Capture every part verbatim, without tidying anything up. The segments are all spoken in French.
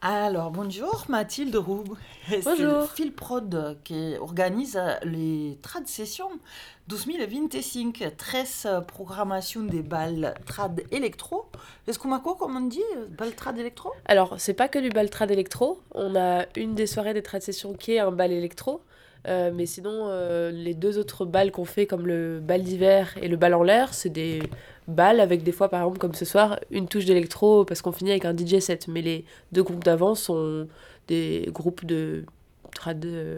Alors, bonjour, Mathilde Roux. C'est le Bonjour. Philprod qui organise les trad sessions deux mille vingt-cinq, treize programmation des balles trad électro. Est-ce qu'on m'a quoi, comme on dit, balles trad électro? Alors, c'est pas que du bal trad électro. On a une des soirées des trad sessions qui est un bal électro. Euh, mais sinon, euh, les deux autres balles qu'on fait, comme le bal d'hiver et le bal en l'air, c'est des balles avec des fois, par exemple, comme ce soir, une touche d'électro parce qu'on finit avec un D J set. Mais les deux groupes d'avant sont des groupes de trad euh,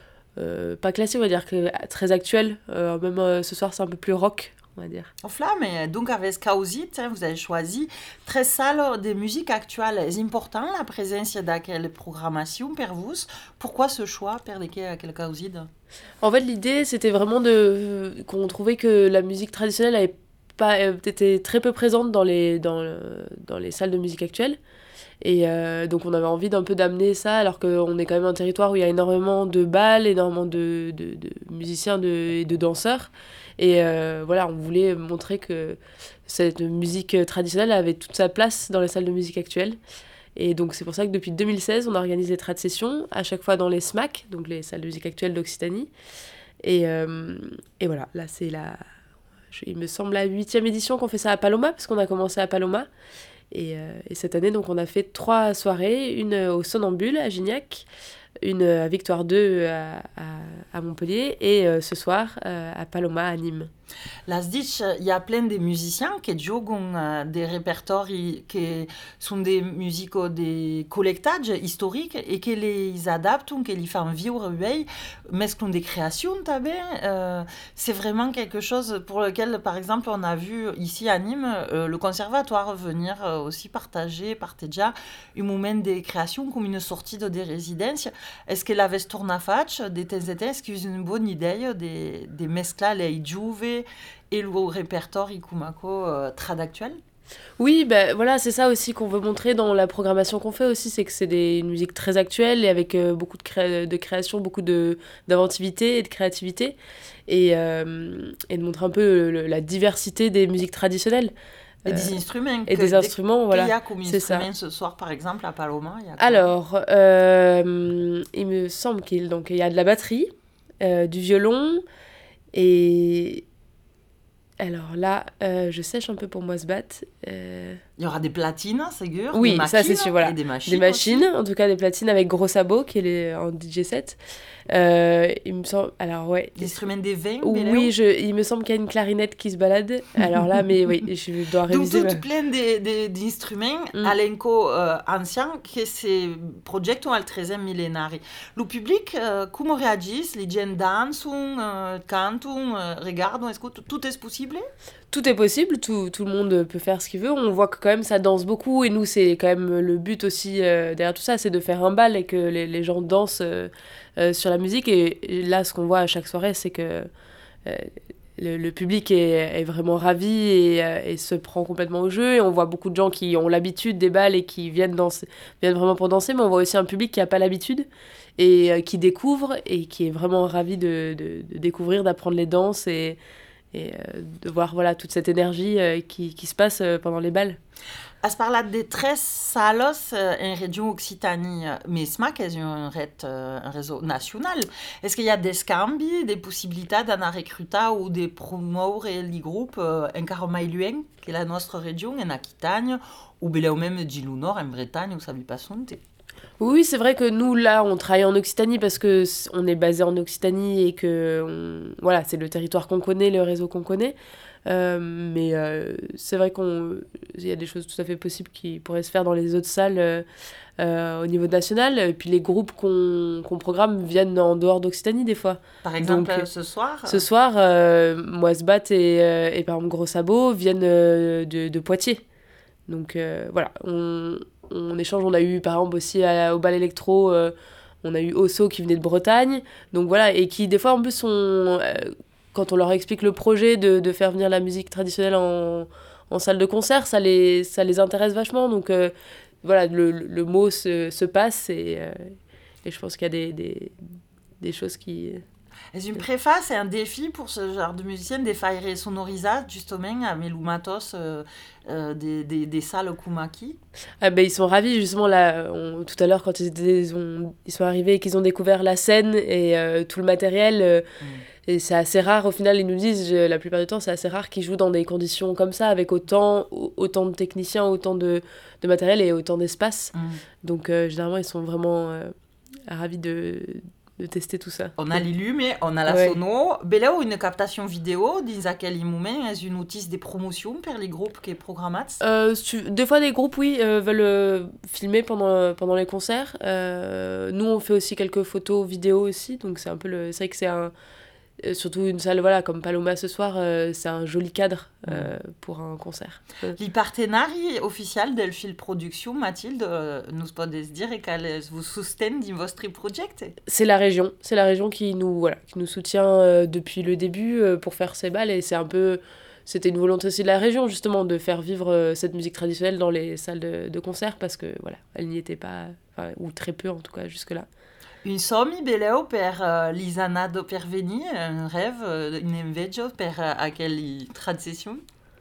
euh, pas classiques, on va dire, que très actuels. Euh, même euh, ce soir, c'est un peu plus rock, on va dire. Enfin, mais donc avec Scausit, hein, vous avez choisi treize salles de musique actuelle. C'est important la présence de quelle programmation pour vous? Pourquoi ce choix pour lesquels quel Scausit? En fait, l'idée, c'était vraiment de qu'on trouvait que la musique traditionnelle avait pas euh, était très peu présente dans les dans le- dans les salles de musique actuelles. Et euh, donc, on avait envie d'un peu d'amener ça, alors qu'on est quand même un territoire où il y a énormément de balles, énormément de, de, de musiciens de, et de danseurs. Et euh, voilà, on voulait montrer que cette musique traditionnelle avait toute sa place dans les salles de musique actuelles. Et donc, c'est pour ça que depuis deux mille seize, on organise des trad sessions, à chaque fois dans les S M A C, donc les salles de musique actuelles d'Occitanie. Et, euh, et voilà, là, c'est la, je- il me semble, la huitième édition qu'on fait ça à Paloma, parce qu'on a commencé à Paloma. Et, euh, et cette année, donc, on a fait trois soirées, une au Sonambule à Gignac, une à Victoire deux à, à, à Montpellier, et euh, ce soir euh, à Paloma à Nîmes. Las dites, il y a plein de musiciens qui jouent euh, des répertoires qui sont des musiques des collectages historiques et qui les adaptent, qui les font vivre, mais ce sont des créations, euh, c'est vraiment quelque chose pour lequel, par exemple, on a vu ici à Nîmes euh, le conservatoire venir euh, aussi partager, partager un moment des créations comme une sortie de des résidences. Est-ce que la Vestornafatch, des T Z T, est-ce que c'est une bonne idée des, des mescla les Juve et le répertoire Ikumako euh, trad actuel? Oui, ben voilà, c'est ça aussi qu'on veut montrer dans la programmation qu'on fait aussi, c'est que c'est des une musique très actuelle et avec euh, beaucoup de, cré- de création, beaucoup de d'inventivité et de créativité et, euh, et de montrer un peu le- la diversité des musiques traditionnelles Et euh, des instruments, et que, des dès instruments, qu'il y voilà, a comme c'est ça. instrument ce soir, par exemple, à Paloma, il y a quoi? Alors, euh, il me semble qu'il donc il y a de la batterie, euh, du violon et alors là, euh, je sèche un peu pour moi se battre. Euh, Il y aura des platines, c'est sûr, des Oui, ça c'est machines sûr, et voilà. des Des machines machines, aussi. en tout cas des platines avec gros sabots, qui est les, en D J set. Euh, il me semble. Alors, ouais. L'instrument des vins, Oui, Béléo. je, il me semble qu'il y a une clarinette qui se balade. Alors là, mais oui, je dois Donc, réviser. tout Mais... plein de- de- d'instruments, Mm. alenco euh, ancien, que ces projets ont al treizième millénaire. Le public, euh, comment réagit? Les gens dansent, euh, cantent, euh, regardent, est-ce que tout, tout est possible? Tout est possible, tout, tout le monde peut faire ce qu'il veut. On voit que quand même ça danse beaucoup et nous, c'est quand même le but aussi euh, derrière tout ça, c'est de faire un bal et que les, les gens dansent euh, euh, sur la musique. Et, et là, ce qu'on voit à chaque soirée, c'est que euh, le, le public est, est vraiment ravi et, euh, et se prend complètement au jeu. Et on voit beaucoup de gens qui ont l'habitude des balles et qui viennent, danser, viennent vraiment pour danser, mais on voit aussi un public qui n'a pas l'habitude et euh, qui découvre et qui est vraiment ravi de, de, de découvrir, d'apprendre les danses et, et euh, de voir voilà, toute cette énergie euh, qui, qui se passe euh, pendant les balles. As parlat de tres salos euh, en région Occitanie, mais S M A C est un, ret- euh, un réseau national. Est-ce qu'il y a des scambi, des possibilités d'en recruter ou de promouvoir les groupes euh, encara mai lluny que la nostra région, en Aquitagne, ou bien même du Nord, en Bretagne, où ça vit pas son Oui, c'est vrai que nous, là, on travaille en Occitanie parce que c- on est basé en Occitanie et que on- voilà, c'est le territoire qu'on connaît, le réseau qu'on connaît. Euh, mais euh, c'est vrai qu'on, il y a des choses tout à fait possibles qui pourraient se faire dans les autres salles euh, euh, au niveau national. Et puis les groupes qu'on qu'on programme viennent en dehors d'Occitanie des fois. Par Donc exemple, ce soir, ce euh, soir, euh, Moisbat et, euh, et par exemple Gros Sabot viennent euh, de, de Poitiers. Donc euh, voilà, on, on échange. On a eu par exemple aussi à- au bal électro, euh, on a eu Osso qui venait de Bretagne. Donc voilà, et qui des fois en plus sont, euh, quand on leur explique le projet de, de faire venir la musique traditionnelle en, en salle de concert, ça les, ça les intéresse vachement. Donc euh, voilà, le, le mot se, se passe et, euh, et je pense qu'il y a des, des, des choses qui, Et une préface, c'est un défi pour ce genre de musicien de faire sonoriser justement à Melumatos euh, euh, des, des, des salles Kumaki. Ah ben, ils sont ravis, justement, là, on, tout à l'heure, quand ils, étaient, ils, ont, ils sont arrivés et qu'ils ont découvert la scène et euh, tout le matériel, euh, mm. et c'est assez rare, au final, ils nous disent, je, la plupart du temps, c'est assez rare qu'ils jouent dans des conditions comme ça, avec autant, autant de techniciens, autant de, de matériel et autant d'espace. Mm. Donc, euh, généralement, ils sont vraiment euh, ravis de... de tester tout ça. On a les lumes, on a la ouais. sono. Bella ou une captation vidéo, dans laquelle ils est une outil de promotion pour les groupes qui programment. Euh, des fois, des groupes, oui, euh, veulent euh, filmer pendant, pendant les concerts. Euh, nous, on fait aussi quelques photos, vidéos aussi. Donc, c'est un peu le... C'est vrai que c'est un... Surtout une salle, voilà, comme Paloma ce soir, euh, c'est un joli cadre euh, mmh. pour un concert. Les partenaires officiels del Fil Production, Mathilde, euh, nous pouvez dire qu'elles vous soutiennent dans votre projet? C'est la région, c'est la région qui nous, voilà, qui nous soutient euh, depuis le début euh, pour faire ces balles, et c'est un peu, c'était une volonté aussi de la région justement de faire vivre euh, cette musique traditionnelle dans les salles de, de concert parce que voilà, elle n'y était pas, ou très peu en tout cas jusque-là. Un sommi beleu per uh, l'isanado per venir, un rêve, un inveggio per uh, aquella transition.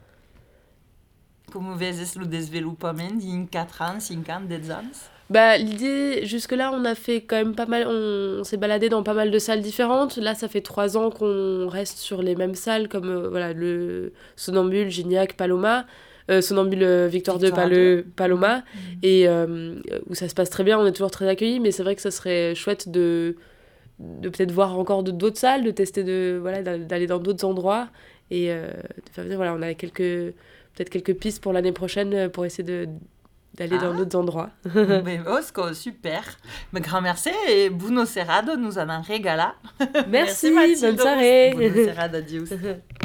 Comment vezes le développement in quatre ans, cinq ans, dix ans? Bah, l'idée, jusque-là, on a fait quand même pas mal, on, on s'est baladé dans pas mal de salles différentes. Là, ça fait trois ans qu'on reste sur les mêmes salles, comme euh, voilà, le Sonambule, Gignac, Paloma. Euh, Sonambule euh, Victoire deux Pal- Paloma mmh. et euh, où ça se passe très bien, on est toujours très accueillis, mais c'est vrai que ça serait chouette de, de peut-être voir encore de, d'autres salles, de tester, de, voilà, d'aller dans d'autres endroits et euh, de faire venir, voilà, on a quelques, peut-être quelques pistes pour l'année prochaine pour essayer de, d'aller ah. dans d'autres endroits. Mais Osco, super. Mais grand merci et buono serrado, nous en avons régalé. Merci, merci bonne soirée. Buono serrado, adios.